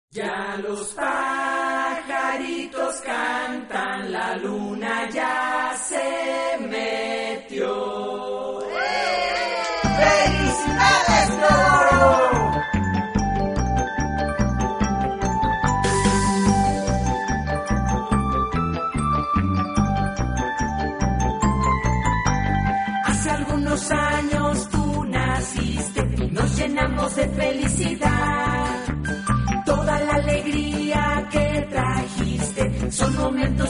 Ya los pajaritos cantan, la luna ya se metió. ¡Felicidades, Loro! Hace algunos años tú naciste y nos llenamos de felicidad. Toda la alegría que trajiste son momentos